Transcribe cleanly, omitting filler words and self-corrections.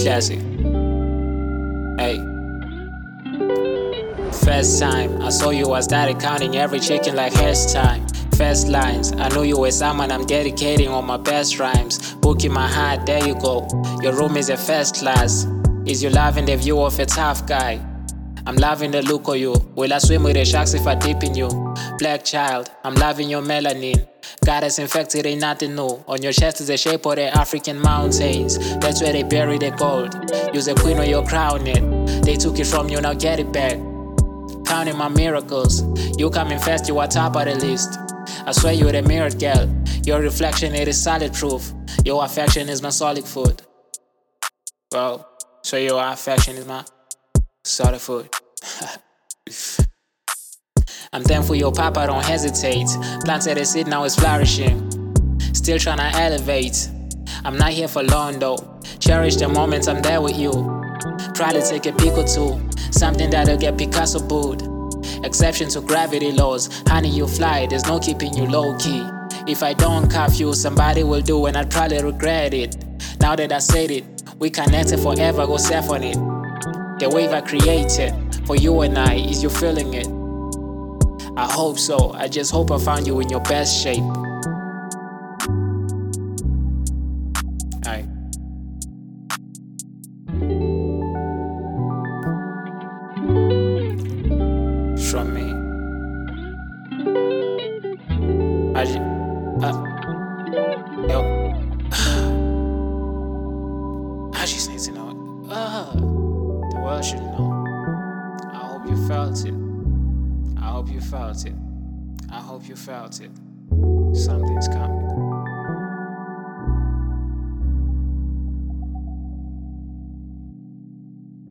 Classic. Hey. First time I saw you, I started counting every chicken like hairstime. First lines, I knew you were someone I'm dedicating all my best rhymes. Book in my heart, there you go. Your room is a first class. Is you loving the view of a tough guy? I'm loving the look of you. Will I swim with the sharks if I dip in you? Black child, I'm loving your melanin. God is infected, ain't nothing new. On your chest is the shape of the African mountains. That's where they bury the gold. Use the queen of your crown it. They took it from you, now get it back. Counting my miracles. You coming fast, you are top of the list. I swear you're the mirror girl. Your reflection, it is solid proof. Your affection is my solid food. Well, so your affection is my solid food. I'm thankful your papa don't hesitate. Planted a seed, now it's flourishing. Still tryna elevate. I'm not here for long though. Cherish the moments I'm there with you. Probably take a peek or two. Something that'll get Picasso booed. Exception to gravity laws. Honey, you fly, there's no keeping you low key. If I don't cuff you, somebody will do and I'd probably regret it. Now that I said it, we connected forever, go surf on it. The wave I created for you and I, is you feeling it? I hope so, I just hope I found you in your best shape. Alright. From me. Yo. I just need to know it. The world should know. I hope you felt it. I hope you felt it. I hope you felt it. Something's coming.